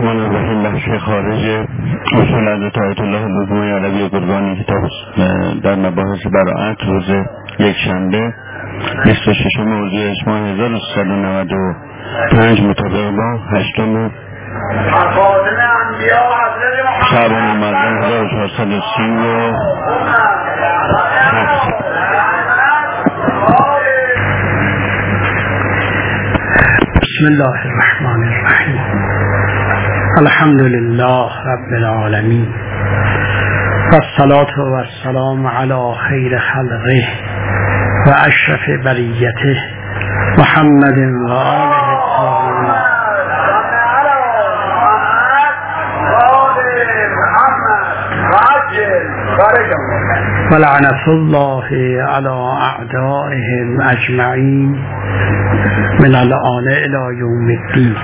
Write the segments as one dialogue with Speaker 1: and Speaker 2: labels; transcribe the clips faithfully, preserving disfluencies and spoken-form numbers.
Speaker 1: الرحمن الرحیم. بخش خارج اصول حضرت آیت الله البقوی علوی قربانی کتاب در مباحث براءت روز یک شنبه بیست و ششم اردیبهشت ماه هزار و سیصد و نود و پنج مطابق با هشتم شعبان المردم هزار و چهارصد و سی و
Speaker 2: بسم الله الرحمن الرحیم. الحمد لله رب العالمین والصلاة والسلام علی خیر خلقه و اشرف بریته محمد و آله الطاهرین و لعنة الله علی اعدائهم اجمعین من الآن الی یوم الدین.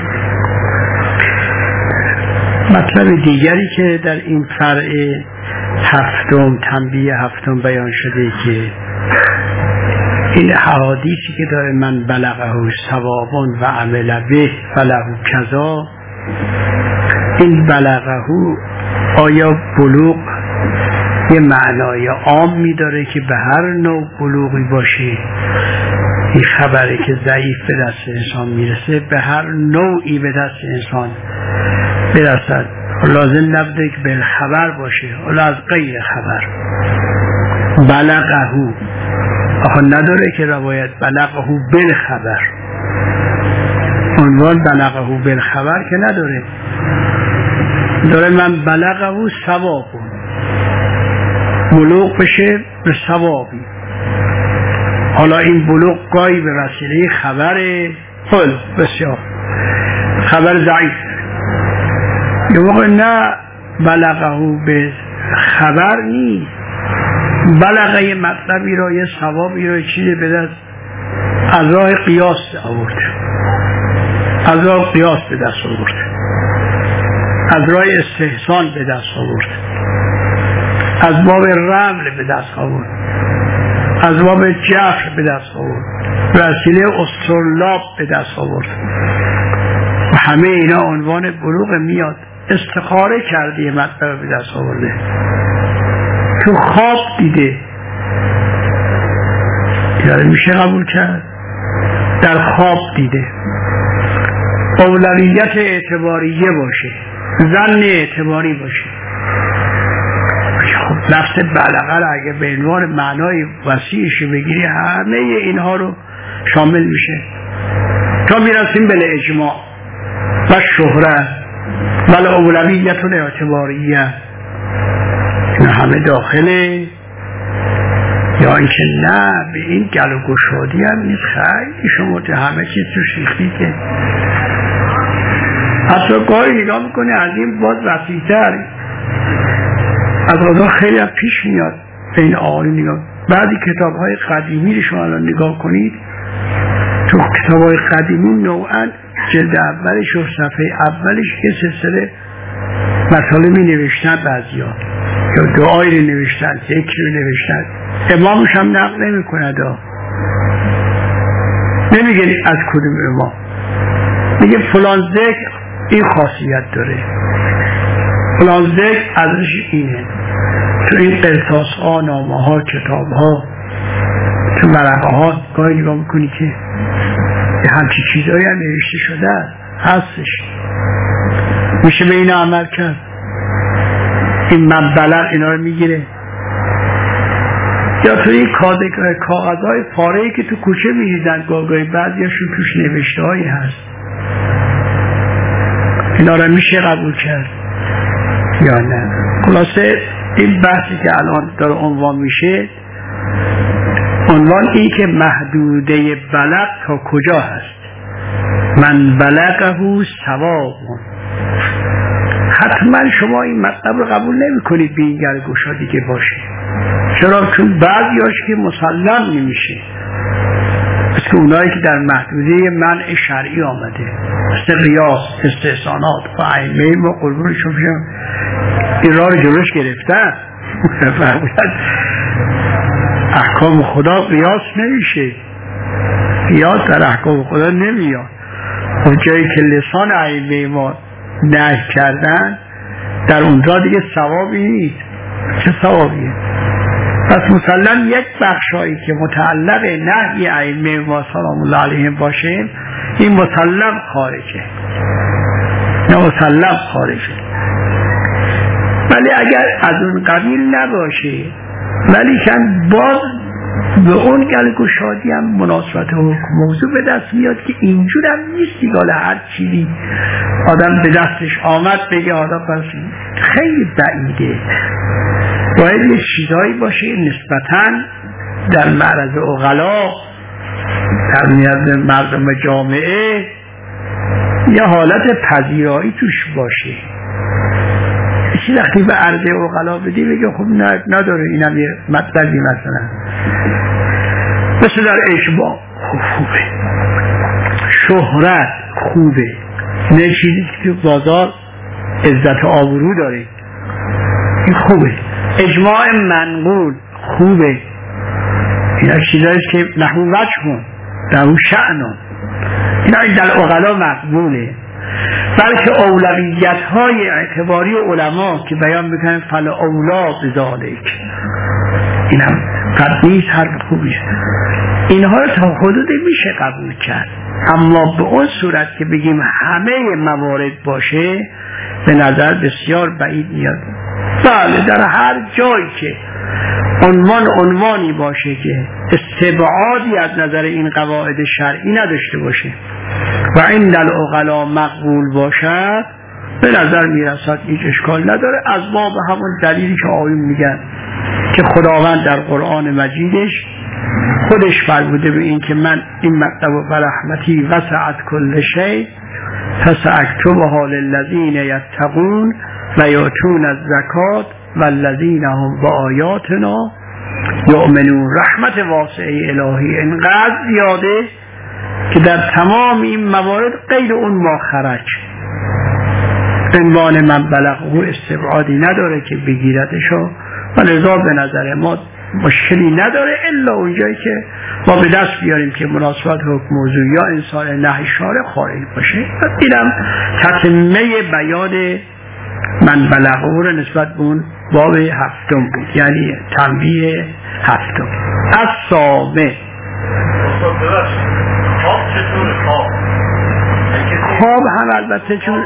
Speaker 2: مطلب دیگری که در این فرع هفتم تنبیه هفتم بیان شده که این حدیثی که داره من بلغه ثوابون و عمل به فله کذا، این بلغه آیا بلوغ یه معنای عامی داره که به هر نوع بلوغی باشه، این خبری که ضعیف به دست انسان میرسه به هر نوعی به دست انسان برسد، لازم نبوده که به خبر باشه ولی از غیر خبر. بلغه آخه نداره که روایت بلغه بالخبر، عنوان بلغه بالخبر که نداره، داره من بلغه ثواب، بلوغ بشه به ثوابی. حالا این بلوغ گاهی به وسیله خبره، خیلی بسیار خبر ضعیف، یه موقع نه بلغه به خبر نیست، بلغه یه مطلبی را یه ثوابی را چیزی به دست از راه قیاس آورد، از راه قیاس به دست آورد، از راه استحسان به دست آورد، از باب رمل به دست آورد، از باب جفر به دست آورد، وسیله استرلاب به دست آورد و همه اینا عنوان بلوغ میاد. استخاره کرده یه مطلب به دست آورده، تو خواب دیده، یعنی میشه قبول کرد، در خواب دیده، اولویت اعتباریه باشه، ظن اعتباری باشه. لفظ بلغه را اگه به عنوان معنای وسیعش بگیری همه اینها رو شامل میشه تا میرسیم به اجماع و شهرت و اولویت اعتباریه، این همه داخله. یا اینکه نه به این گل و گشادی هم نیست، خیلی شما تو همه چیز تو شیخی که حتی گاهی نگاه میکنه از این باز وسیع‌تر از غذا خیلی هم پیش میاد به این آقایی نگاه. بعضی کتاب های قدیمی رو شما الان نگاه کنید، تو کتاب های قدیمی نوعا جلد اولش و صفحه اولش یه سلسله مطالبی نوشتن، بعضی ها یا دعایی رو نوشتن، ذکری رو نوشتن، امامش هم نقل نمی کند، نمیگه از کدوم امام، میگه فلان ذکر این خاصیت داره، فلان ذکر ازش اینه. تو این قرطاس ها، نامه ها، کتاب ها، تو ورقه ها گاهی نگاه میکنی که همچی چیزایی هم نوشته شده هستش، میشه به این عمل کرد. این من بلغ اینا رو میگیره. یا تو این کاغذ های پاره‌ای که تو کوچه میریزن گاهی بعضیاشون توش نوشته هایی هست، اینا رو میشه قبول کرد یا نه؟ خلاصه این بحثی که الان داره عنوان میشه، عنوان این که محدوده بلغ تا کجا هست. من بلغه ثواب، حتما شما این مطلب رو قبول نمی کنید به این گرگوشادی که باشه. چرا؟ چون بعضیاش که مسلم نمیشه، پس که اونایی که در محدوده منع شرعی آمده، مثل قیاس، استحسانات و ائمه ما قربونشون بشم این راه رو جلوش گرفتن. احکام خدا قیاس نمیشه، قیاس در احکام خدا نمیاد. اون جایی که لسان ائمه ما نهی کردن در اونجا دیگه ثوابی نیست. چه ثوابیه؟ پس مسلم یک بخشایی که متعلق نهی ائمه ما سلام الله علیهم باشه این مسلم خارجه، نه مسلم خارجه. ولی اگر از اون قبیل نباشه ولی کن باز به اون گلگشادی هم مناسبت حکم موضوع به دست میاد که اینجور هم نیستی که هر چیزی آدم به دستش آمد بگه آدم پس خیلی بعیده. باید یه چیزایی باشه نسبتاً در معرض عقلا، در میاد مردم جامعه یه حالت پذیرایی توش باشه. چی وقتی به عرض عقلا بدی بگه خب نه نداره اینم یه مطلبی مثلا مثل در اشباع خوبه، شهرت خوبه، نه چیزی که بازار عزت آبرو داره این خوبه، اجماع منقول خوبه، اینا چیزایی که نحو وجهون در اون شأنون اینا در عقلا مقبوله. بلکه اولویت های اعتباری علما که بیان میکنن فلا اولا بذالک اینم قبلیش حرف خوبیست، اینها رو تا حدود میشه قبول کرد. اما به اون صورت که بگیم همه موارد باشه به نظر بسیار بعید میاد. بله در هر جایی که عنوان عنوانی باشه که استبعادی از نظر این قواعد شرعی نداشته باشه و عند العقلا مقبول باشد به نظر میرسد هیچ اشکال نداره، از باب همون دلیلی که آیون میگن که خداوند در قرآن مجیدش خودش فرموده به این که من این مطلب و برحمتی وسعت کل شیء فساکتبها للذین یتقون و یؤتون الزکات والذین هم بآیاتنا یؤمنون. رحمت واسعه الهی اینقدر زیاده که در تمام این موارد غیر اون ما خرج عنوان من بلغه استبعادی نداره که بگیردشو و لذا به نظر ما مشکلی نداره الا اونجایی که ما به دست بیاریم که مناسبت حکم موضوع یا انسان نهی شارع خارج باشه. دیدم تتمه بیان من بلغه رو نسبت به اون باب هفتم بود، یعنی تنبیه هفتم. از سامه
Speaker 3: خواب چطور خواب؟
Speaker 2: خواب هم البته چون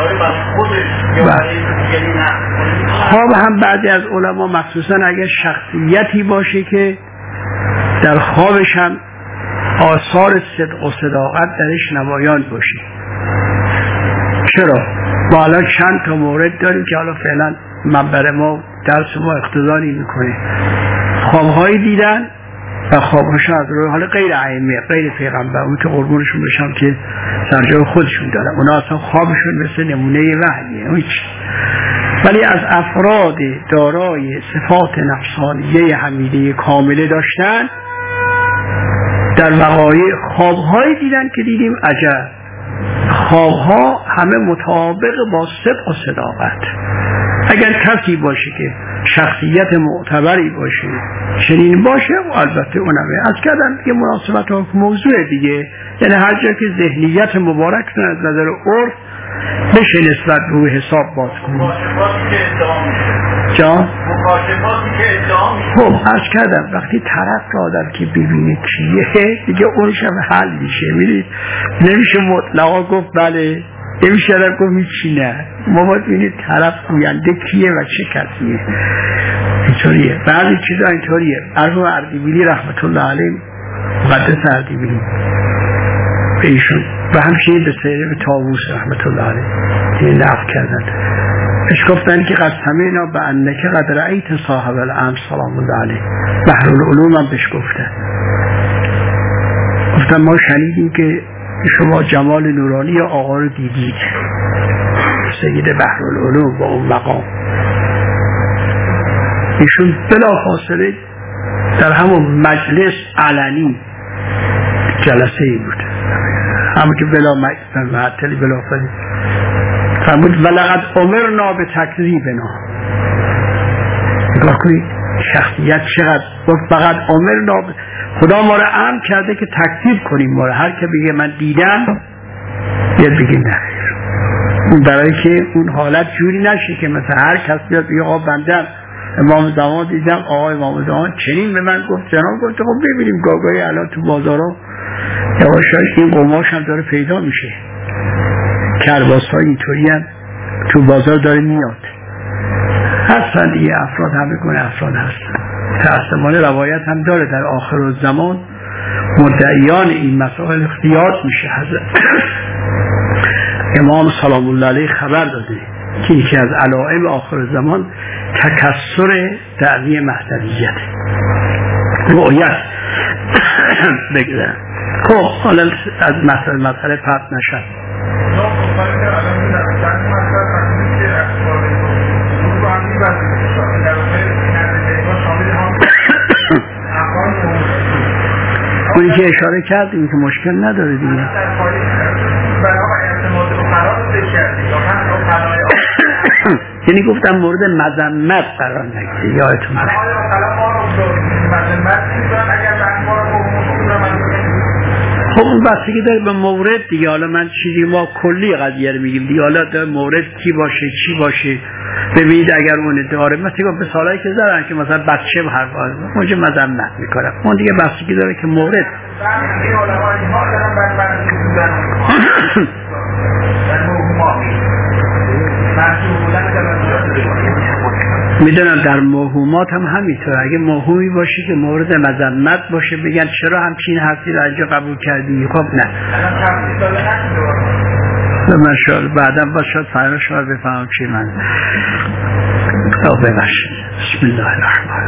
Speaker 2: خواب هم بعضی از علما مخصوصا اگر شخصیتی باشه که در خوابش هم آثار صدق و صداقت درش نمایان باشه. چرا؟ ما الان چند تا مورد داریم که حالا فعلا منبر ما درس ما اقتضایی میکنه. خوابهایی دیدن و خوابهاشون از روی حال غیر ائمه غیر پیغمبر اون که قربونشون بشم که سرجای خودشون دارن، اونا اصلا خوابشون مثل نمونه وحیه هیچ. ولی از افراد دارای صفات نفسانیه حمیده کامله داشتن در وقایع خوابهایی دیدن که دیدیم عجب خوابها همه مطابق با صدق و صداقت. اگر کسی باشه که شخصیت معتبری باشه چنین باشه و البته اونمه از کردن که مناسبت ها موضوع دیگه، یعنی هر جا که ذهنیت مبارک از نظر عرف بشه نسبت روی حساب باز کنیم.
Speaker 3: مکاشفاتی که ادعا میشه
Speaker 2: جا؟
Speaker 3: مکاشفاتی که ادعا میشه
Speaker 2: خب عرض کردم وقتی طرف را آدم که ببینه کیه دیگه اونش هم حل میشه. میدید نمیشه مطلقا گفت بله، نمیشه آدم گفت هیچی نه. ما باید ببینید طرف گوینده کیه و چه کسیه. اینطوریه بعضی چیزا اینطوریه. مرحوم اردبیلی رحمت الله علیه مقدس اردبیلی به ایشون و همچنین به سیره به طاووس رحمت الله علیه این نقل کردن اش گفتن که قسمینا به انکه قد رأیت صاحب الامر سلام الله علیه بحر العلوم هم بهش گفتن گفتن ما شنیدیم که شما جمال نورانی آقا رو دیدید سید بحر العلوم با اون مقام. ایشون بلا فاصله در همون مجلس علنی جلسه ای بود همون که بلا معطلی بلا فاصله فرمود ولقد امرنا به تکذیبنا. نگاه کنید شخصیت چقدر گفت فقط امرنا ب... خدا ما رو امر کرده که تکذیب کنیم ما رو. هر که بگه من دیدم یه بگیم نه برای که اون حالت جوری نشه که مثلا هر کس بیاد بگه آقا بنده امام زمان دیدم، آقا امام زمان چنین به من گفت، جناب گفت خب ببینیم گاگاهی الان تو بازارها یواشاش این قماش هم داره پیدا میشه، کرباس ها اینطوری هم تو بازار داره میاد، هستن دیگه افراد، همه گونه افراد هستن. متأسفانه روایت هم داره در آخر الزمان مدعیان این مسائل اختیار میشه. حضرت امام سلام الله علیه خبر داده که یکی از علائم آخر زمان تکثر دعوی مهدویت رؤیت بگذارم. خب حالا از مسئله مسئله پرت نشد. اونی که اشاره کردیم که مشکل نداره دیگه. یعنی گفتم مورد مذمت قرار نگیره، یادتون باشه. خب اون بستگی داره به مورد دیگه. حالا من چیزی ما کلی قضیه رو میگیم دیگه، حالا داره مورد کی باشه چی باشه. ببینید اگر اون داره مثلا به سالایی که دارن که مثلا بچه به حرف اونجا مذمت میکنه، اون دیگه بستگی داره که مورد میدونم در موهومات هم همینطور. اگه موهومی باشه که مورد مذمت باشه بگن چرا همچین حرفی رو اینجا قبول کردی، خب نه من شاید بعدا با شاید فردا شما بفهمم چی من او ببخشید. بسم الله الرحمن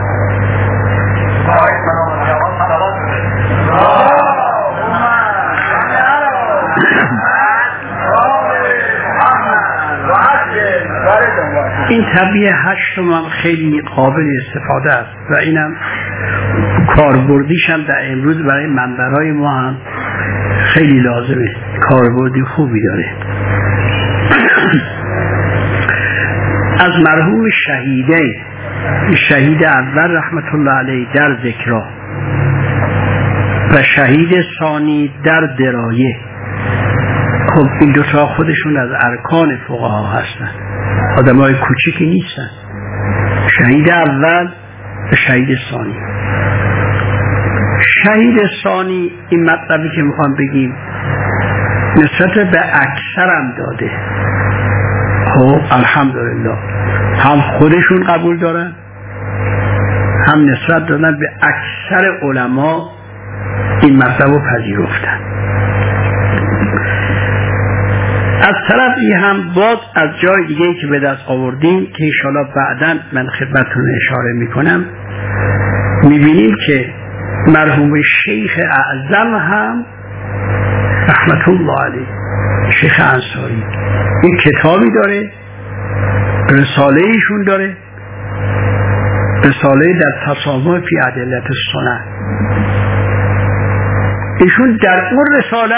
Speaker 2: این طبیعه هشتم هم خیلی قابل استفاده است و اینم کاربردیش هم در امروز برای منبرهای ما هم خیلی لازمه، کاربردی خوبی داره. از مرحوم شهیدین، شهید اول رحمت الله علیه در ذکرها و شهید ثانی در درایه، خب این دوتا خودشون از ارکان فقها هستن، آدم های کوچیکی نیستن. شهید اول و شهید ثانی. شهید ثانی این مطلبی که میخوام بگیم نسبت به اکثرم داده. خب الحمدلله هم خودشون قبول دارن هم نسبت دادن به اکثر علما این مطلب رو پذیرفتن. از طرفی هم باز از جای دیگه که به دست آوردیم که انشاءالله بعداً من خدمتتون اشاره میکنم، میبینیم که مرحوم شیخ اعظم هم رحمت الله علیه، شیخ انصاری، این کتابی داره، رساله ایشون داره، رساله در تسامح فی ادلت السنن. ایشون در اون رساله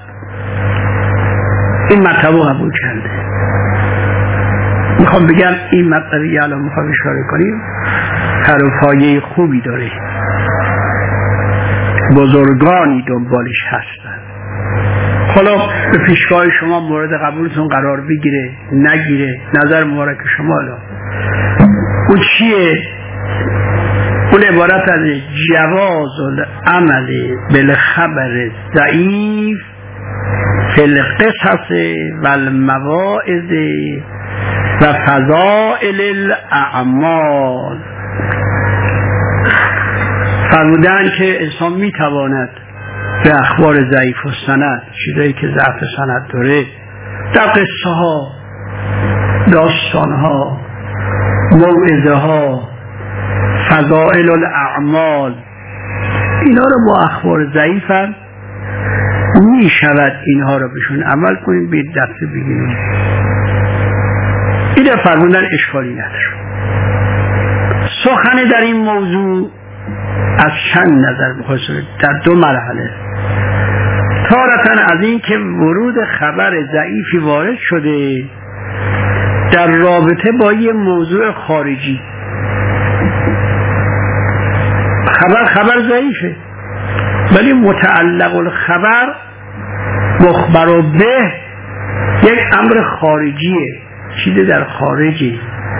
Speaker 2: این مطلب رو قبول کرده. میخوام بگم این مطلبی الان میخوام اشاره کنیم پر و پایه خوبی داره، بزرگانی دنبالش هستن. حالا به پیشگاه شما مورد قبولتون قرار بگیره نگیره، نظر مبارک شما. حالا اون چیه؟ اون عبارت از جواز العمل بالخبر ضعیف فی القصص و المواعظ و فضائل الاعمال. فرمودن که انسان میتواند به اخبار ضعیف و سند، چیزایی که ضعف سند داره، در قصه ها، داستان ها، موعظه ها، فضائل الاعمال، اینا رو با اخبار ضعیف هم می شود اینها رو بهشون عمل کنیم، به دست بگیریم. این فرمودن اشکالی نداره. سخن در این موضوع از چند نظر بخواهد در دو مرحله. تارتاً از این که ورود خبر ضعیفی وارد شده در رابطه با یه موضوع خارجی. خبر خبر ضعیفه ولی متعلق الخبر مخبر به یک امر خارجیه، چیزی در خارجی.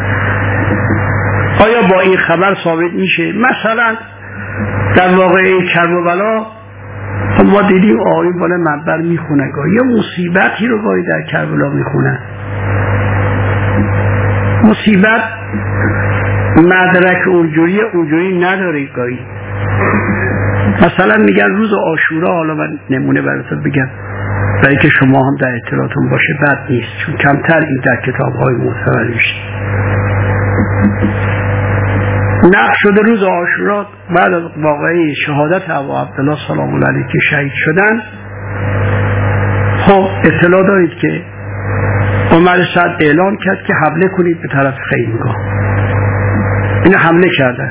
Speaker 2: آیا با این خبر ثابت میشه؟ مثلا در واقعه کربلا ما دیدیم آقایون بالا منبر میخونن، گاهی یا مصیبتی رو گاهی در کربلا میخونن. مصیبت مدرک اونجوری اونجوری نداره گاهی. مثلا میگن روز عاشورا، حالا من نمونه براتون بگم برای که شما هم در اطلاعاتون باشه، بد نیست چون کمتر این در کتاب‌های معتبر میشه. نقل شده روز عاشورا بعد از واقعه شهادت ابو عبدالله سلام الله علیه که شهید شدن، خب اطلاع دارید که عمر سعد اعلان کرد که حمله کنید به طرف خیمگاه. این حمله کردن،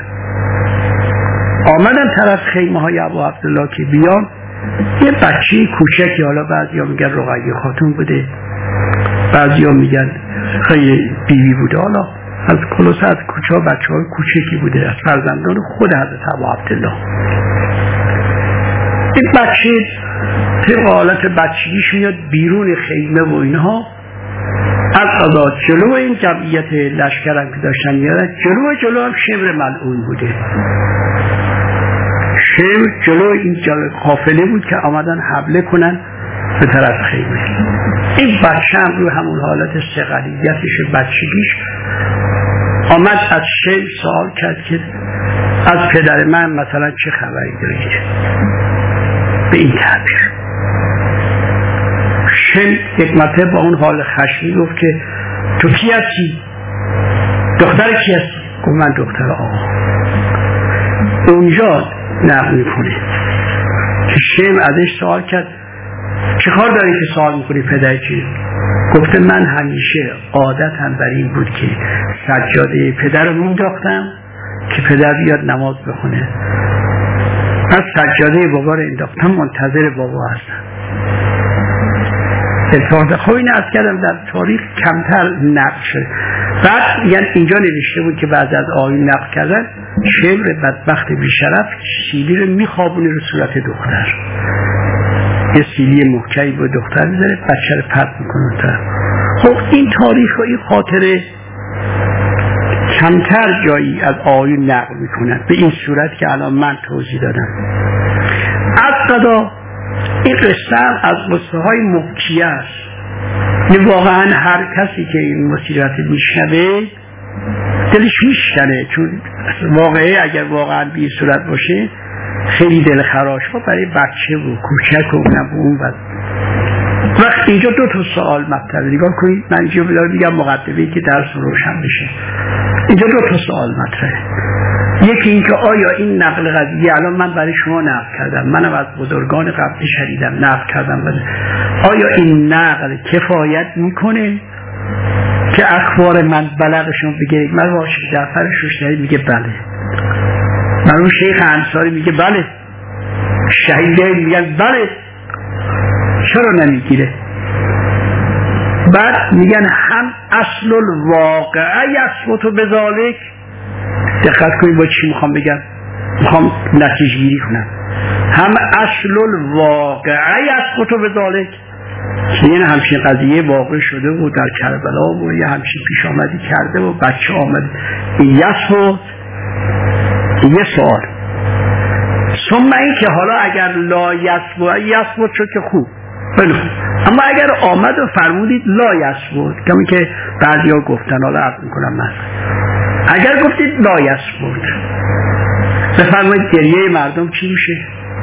Speaker 2: آمدن طرف خیمه های ابو عبدالله که بیان، یه بچه کوچکی، حالا بعضیا میگن رقیه خاتون بوده، بعضیا میگن خیلی بیوی بوده، حالا از کلوس از کوچه ها بچه های کوچکی بوده، از فرزندان خود حضرت ابو عبدالله. این بچه طبق حالت بچگیش میاد بیرون خیمه و اینها، از قضا جلو این جمعیت لشکرم که داشتن میادن، جلو جلو هم شمر ملعون بوده. شمر جلو این قافله بود که آمدن حمله کنن به طرف خیمه. این بچه هم روی همون حالت صغریتش و بچگیش آمد از شمر سوال کرد که از پدر من مثلا چه خبری دارید، به این تعبیر. شمر یک مرتبه با اون حال خشمی گفت که تو کی هستی؟ دختر کی هستی؟ گفت من دختر آقا. اونجا نقل میکنه که شمر ازش سوال کرد چه کار داری که سوال میکنی پدر چی؟ گفته من همیشه عادتم بر این بود که سجاده پدر رو مینداختم که پدر بیاد نماز بخونه، از سجاده بابا رو انداختم، منتظر بابا هستم. اتفاقا خب این از کردم در تاریخ کمتر نقل شد. بعد یعنی اینجا نوشته بود که بعد از آیین نقل کردن شمر بدبخت بیشرف سیلی رو میخوابونه رو صورت دختر، یه سیلی محکمی با دختر میذاره، بچه رو پرت میکنه. خب این تاریخ و این خاطره کمتر جایی از آیین نقل میکنن به این صورت که الان من توضیح دادم. از قضا این قصه از قصه های محکیه است، این واقعا هر کسی که این مصیبت میشنوه دلش میشکنه، چون واقعه اگر واقعا به این صورت باشه خیلی دل خراش ها برای بچه و کوچک و اونم و اون وقت. وقت اینجا دو تا سوال مطرحه، نگاه کنید، من اینجا میگم مقدمه‌ای که درس روشن بشه. اینجا دو تا سوال مطرحه. یکی این که آیا این نقل قضیه الان من برای شما نقل کردم، منم از بزرگان قبلی شنیدم نقل کردم، بده. آیا این نقل کفایت میکنه که اخبار من بلغشون بگیرید؟ من واقعا جعفر شوشتری میگه بله، من اون شیخ انصاری میگه بله، شهیده میگن بله، چرا نمیگیره؟ بعد میگن هم اصل الواقعه یثبت بذالک. دقت کنید با چی میخوام بگم، میخوام نتیجه گیری کنم. هم اصل الواقعه یثبت بذالک، یعنی همچین قضیه واقع شده و در کربلا و یه همچین پیش آمدی کرده و بچه آمد یثبت. یه سوال. ثم این که حالا اگر لا یثبت یثبت شد که خوب، بله، اما اگر آمد و فرمودید لا یثبت، کمی که بعضیا گفتن، حالا عرض میکنم من، اگر گفتید لا یثبت بفرمایید گریه مردم چی میشه؟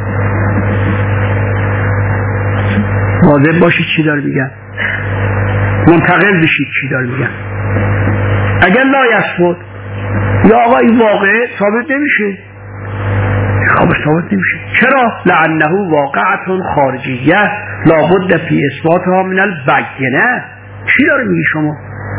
Speaker 2: واضح باشید چی داره میگن، منتقل بشید چی داره میگن. اگر لا یثبت یا آقا این واقعه ثابت نمیشه، خب ثابت نمیشه. چرا؟ لعنه واقعه خارجیه لابد فی اثباتها من البینه. چی داره میگی شما؟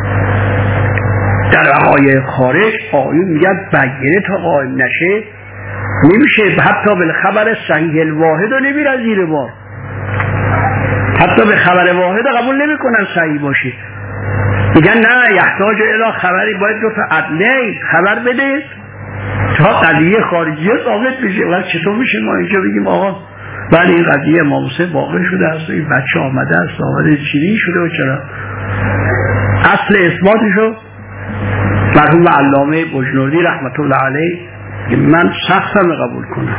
Speaker 2: در وقایع خارج آیون میگن بینه تا قائم نشه نمیشه، حتی به خبر صحیح الواحد رو نمیره زیر بار، حتی به خبر واحد قبول نمی کنن صحیح باشه، میگن نه یحتاج الی خبری، باید دو تا عدله خبر بده تا قضیه خارجی ثابت بشه. ولی چطور میشه ما اینجا بگیم آقا ولی این قضیه امام حسین واقع شده است و این بچه آمده است آمده چیزی شده و چرا اصل اثباتشو مرحوم علامه بجنوردی رحمت الله علیه من سختم قبول کنم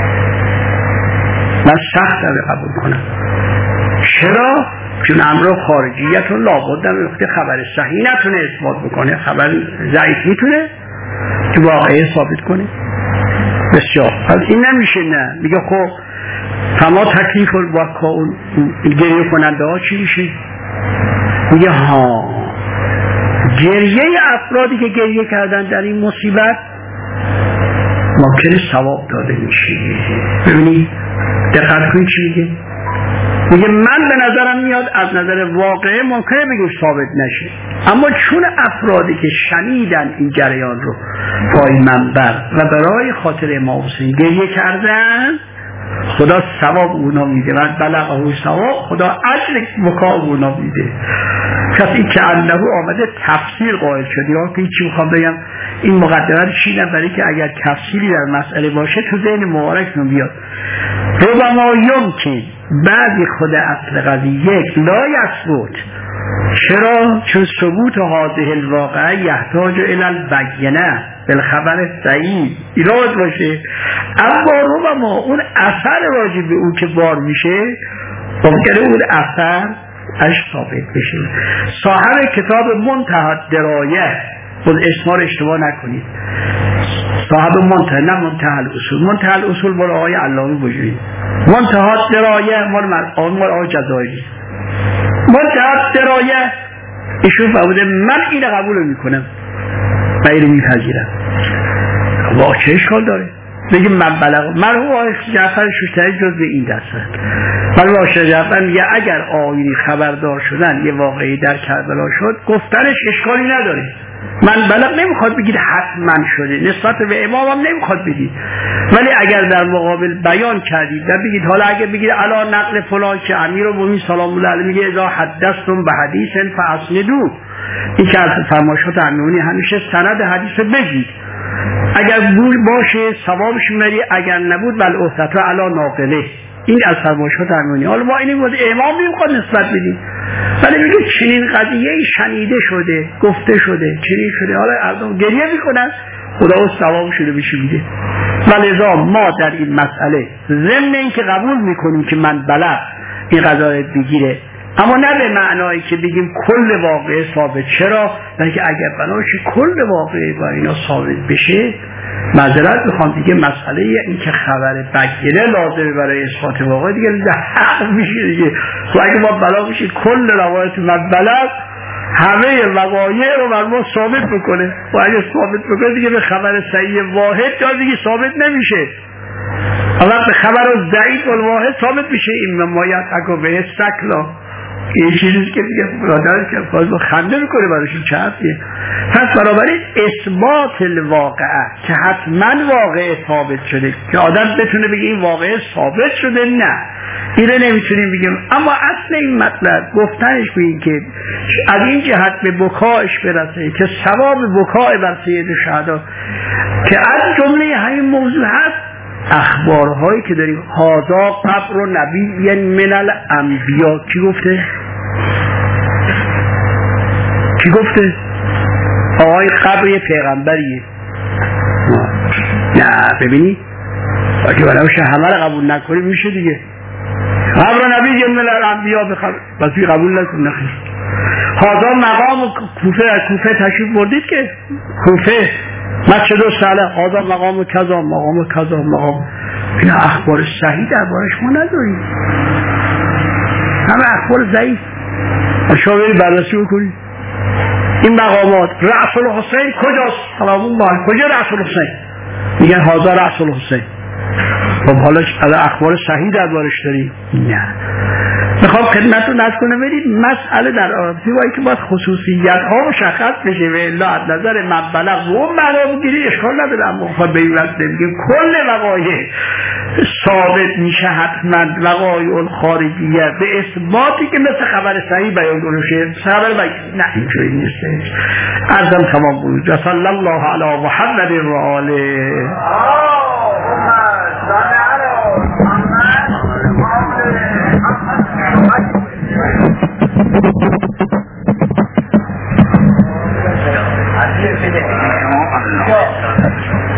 Speaker 2: من سختم قبول کنم چرا؟ چون امر خارجیت رو لابد در وقتی خبر صحیح نتونه اثبات بکنه خبر ضعیف میتونه که واقعی ثابت کنه بسیار پس این نمیشه نه میگه خب فما تکلیف البکا اون گریه کننده ها چی میشه میگه ها گریه افرادی که گریه کردن در این مصیبت ممکنه ثواب داده میشه ببینید دقت کنید چی میگه میگه من به نظرم میاد از نظر واقعه ممکنه بگیم ثابت نشه اما چون افرادی که شنیدن این جریان رو پای منبر و برای خاطر امام حسین گریه کردن خدا ثواب اونا میده و بلغه ثواب خدا اجر مکا اونا میده کسی که انه آمده تفسیر قائل شد یا که چی میخوام بگم این مقدمه چی برای که اگر تفسیری در مسئله باشه تو ذهن مبارکتون بیاد ربما یمکن بعضی خود اصل قضیه لا یثبت چرا؟ چون ثبوت هذه الواقعه یحتاج الی البینه بالخبر صحیح ایراد باشه اما ربما اون اثر راجع به اون که بار میشه ممکنه اون اثر اش ثابت بشه صاحب کتاب منتهی الدرایه خود اسمار اشتباه نکنید صاحب منتهی نه منتهی الاصول منتهی الاصول مال آقای علامه بجوری منتهی الدرایه مال مال آقای جزایری منتهی الدرایه ایشون فرموده من این قبول میکنم و این میپذیرم واقعا چه اشکال داره بگیم من بلغ مرحوم آقای جعفر شوشتری جز به این دستند مرحوم آقای جعفر میگه اگر آیینی خبردار شدن یه واقعی در کربلا شد گفتنش اشکالی نداره من بلغ نمیخواد بگید حتما شده نسبت به امام هم نمیخواد بگید ولی اگر در مقابل بیان کردید و بگید حالا اگر بگید علا نقل فلان که امیرالمومنین سلام الله علیه میگه اذا حدثتم به حدیث فاسندوه این که از فرمایشات امیرالمومنین همیشه سند حدیث بگید اگر بود باشه ثوابش میبری اگر نبود بل احتتا علا ناقله این از فرمایشات امیرالمومنین حالا ما اینو امام نمیخواد نسبت بدیم ولی میگه چنین قضیه شنیده شده گفته شده چنین شده حالا مردم گریه میکنن خدا او ثواب شده بشه میده ولذا ما در این مسئله ضمن این که قبول میکنیم که من بلغ این قضاوت بگیره اما نه به معنایی که بگیم کل واقعه ثابت چرا بلکه اگر بناشه کل واقعه با اینا ثابت بشه معذرت میخوام دیگه مسئله این که خبر بگیره لازمه برای اثبات واقع دیگه حق میشه دیگه تو اگه ما بلا میشه کل روایت من بلغ همه وقایع رو بر ما ثابت بکنه و اگه ثابت بکنه دیگه به خبر صحیح واحد یا دیگه ثابت نمیشه اما به خبر ضعیف الواحد ثابت میشه این ممایت اگه به سکلا این چیزی که دیگه برادر که باز خنده میکنه براشون چه حرفیه پس بنابراین اثبات الواقعه که حتما واقعه ثابت شده که آدم بتونه بگه این واقعه ثابت شده نه اینه نمیتونیم بگیم اما اصل این مطلب گفتنش بگیم که از این جهت به بکایش برسه که ثواب بکای بر سید شهدا که از جمله همین موضوع هست اخبارهایی که داریم هذا قبر نبی من الانبیا کی گفته؟ کی گفته؟ آقای قبر یه پیغمبریه نه ببینی اگه بناوشه همه رو قبول نکنی میشه دیگه قبر نبی من الانبیا بخبر بس بی قبول نکن نخیر هذا مقام کوفه کوفه تشریف بردید که کوفه مسجد الصلاه هذا مقام کذا مقام کذا مقام این اخبار صحیح دربارش ما نداریم همه اخبار ضعیف شما برید بررسی بکنید این مقامات رأس الحسین کجاست سلام الله کجا رأس الحسین میگن هذا رأس الحسین خب حالا اخبار صحیح دربارش داریم نه میخوام خدمتتون عرض کنم برید مسئله در رابطه با اینکه باید خصوصیت ها مشخص بشه و الا از نظر من بلغ و اون معنا بگیری اشکال نداره اما خواهد به این وقت نمیگیم کل وقایع ثابت میشه حتما وقایع الخارجیه به اثباتی که مثل خبر صحیح بیان کنه خبر بیان نه اینجوری نیست عرضم تمام بود و صلی الله علی محمد و آله
Speaker 3: Así es que